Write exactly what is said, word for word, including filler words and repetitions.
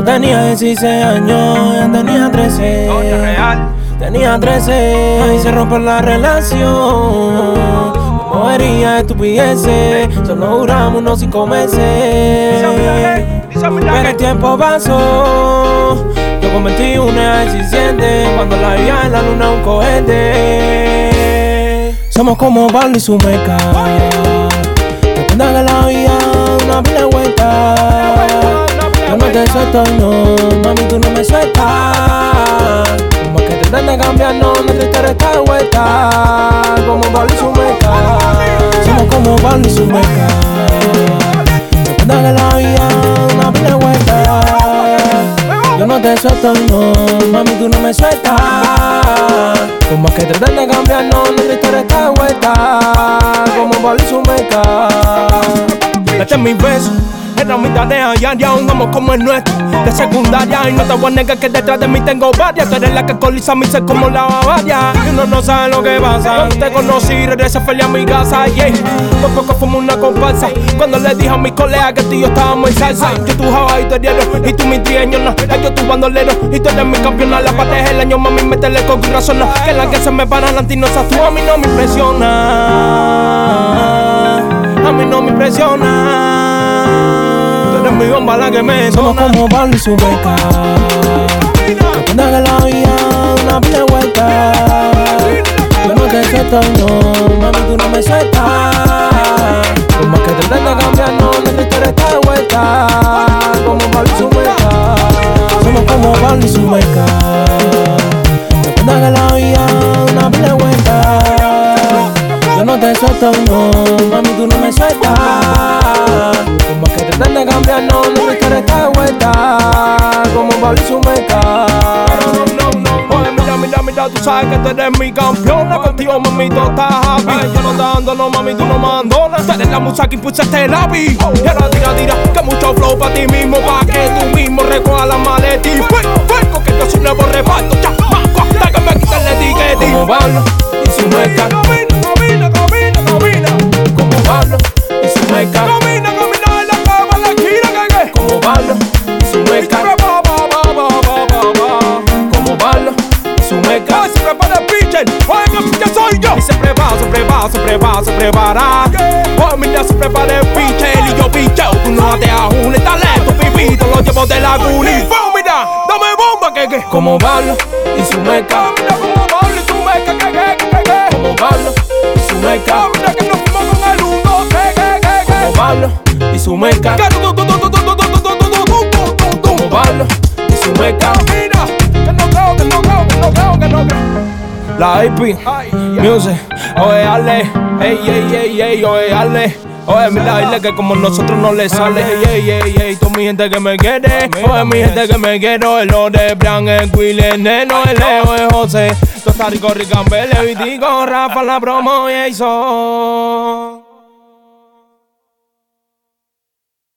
Yo tenía dieciséis años, ella tenía trece. Doña Real. Tenía trece, ahí se rompe la relación. Movería estupideces, solo duramos unos cinco meses. Pero el tiempo pasó, yo convertí una existente cuando la veía en la luna un cohete. Somos como Pablo y su meca. Recuerda que la vida una pila de vuelta. Yo no te suelto, no, mami, tú no me sueltas. Como que tratar de cambiarnos, nuestra historia está de vuelta. Como Pablo y su meca. Somos como Pablo y su meca. Recuerda que la vida una pila de vuelta. Yo no te suelto, no, mami, tú no me sueltas. Como que tratar de cambiarnos, nuestra historia está de vuelta. Como Pablo y su meca. Este es mi beso, era mi tarea diaria, aún amo como el nuestro de secundaria. Y no te voy a negar que detrás de mí tengo varias. Tú eres la que coliza mi ser como la Bavaria. Y uno no sabe lo que pasa. Cuando te conocí, regresé feliz a mi casa, yeah. Por poco fuimos una comparsa. Cuando le dije a mis colegas que tú y yo estábamos en salsa. Yo tu java y tu heriero, y tú mi trieño, no. Yo tu bandolero, y tú eres mi campeona. La pateja el año, mami, métele con razón. Que la que se me para adelante y no seas tú. A mí no me impresiona. A mí no me impresiona. Tú eres mi bomba, la que me Somos entona. como Pablo y su meca. Recuerda que la vida una pila de vuelta. Yo no te suelto, no, mami, tú no me sueltas. Por más que tratar de cambiarnos, nuestra historia está de vuelta. Como Pablo y su meca. Somos como Pablo y su meca. Recuerda que la vida una pila de vuelta. Yo no te suelto, no, mami, tú no me sueltas. Como que tratar de cambiarnos, nuestra historia está de vuelta. Como Pablo y su meca. No, no, no, oye, mira, mira, mira, tú sabes que tú eres mi campeona. Contigo, mami, tú estás happy. Yo no te abandono, mami, tú no me abandonas. Tú eres la musa que impulsa este lápiz. Y ahora tira, tira, que mucho flow para ti mismo. Pa' que tú mismo recojas la maleta y fuego, fuego, que yo soy nuevo reparto. Ya, más hasta que me quiten la etiqueta. Como Pablo y su meca. Camina, camina, camina, camina. Como Pablo y su meca. Camina, camina en la cama, en la esquina, que que. Como Pablo y su meca. Como Pablo y su meca. Se prepara el pitcher, oiga, que soy yo. Y se prepara, se prepara, se prepara, se prepara. Oh, mira, se prepara el pitcher y yo picheo. Tú no te ajunes, el talento, pipito, lo llevo de la guli. Oh, mira, dame bomba, que que. Como Pablo y su meca. Mira como Pablo y su meca, que que, que que. Como Pablo y su meca. Oh, mira que nos fuimos con el uno, que que, que que. Como Pablo y su meca. Como Pablo y su meca. Mira, que no creo, que no creo, que no creo, que no creo. La I P Music. Oye, Ale, ey, ey, ey, ey, oye, Ale. Oye, mira, dile que como nosotros no le sale. Ey, ey, ey, ey, toda mi gente que me quiere. Oye, mi gente que me quiere. El de Brian, el Will, el Neno, el Leo, el José. Todo está rico, Ricambele, Vitico, Rafa, la promo y eso.